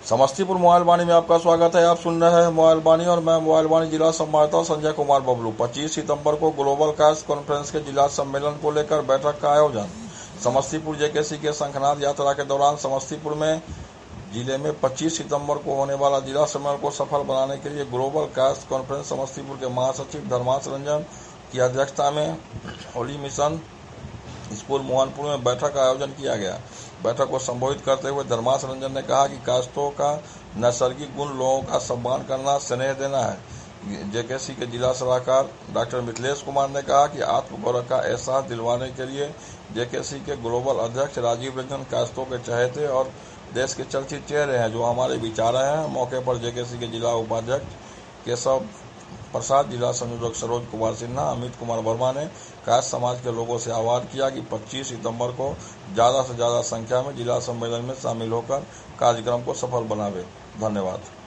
Samastipur mobile वाणी में आपका स्वागत है। आप सुन रहे हैं मोबाइल वाणी और मैं मोबाइल वाणी जिला संवाददाता संजय कुमार बबलू। 25 सितंबर को ग्लोबल कास्ट कॉन्फ्रेंस के जिला सम्मेलन को लेकर बैठक का आयोजन। समस्तीपुर जेकेसी के शंखनाद यात्रा के दौरान समस्तीपुर में जिले में 25 सितंबर को होने वाला जिला सम्मेलन को सफल बनाने के लिए ग्लोबल कास्ट कॉन्फ्रेंस समस्तीपुर के महासचिव धर्माश रंजन की अध्यक्षता में होली मिशन स्कूल मोहनपुर में बैठक का आयोजन किया गया। बैठक को संबोधित करते हुए धर्माश रंजन ने कहा कि कास्तों का नैसर्गिक गुण लोगों का सम्मान करना, स्नेह देना है। जेकेसी के जिला सलाहकार डॉक्टर मिथिलेश कुमार ने कहा कि आत्मगौरव का एहसास दिलवाने के लिए जेकेसी के ग्लोबल अध्यक्ष राजीव रंजन कास्तों के चहेते और देश के चर्चित चेहरे हैं जो हमारे विचार हैं। मौके पर जेकेसी के जिला उपाध्यक्ष केशव प्रसाद, जिला संयोजक सरोज कुमार सिन्हा, अमित कुमार वर्मा ने कास्ट समाज के लोगों से आह्वान किया कि 25 सितंबर को ज्यादा से ज्यादा संख्या में जिला सम्मेलन में शामिल होकर कार्यक्रम को सफल बनावे। धन्यवाद।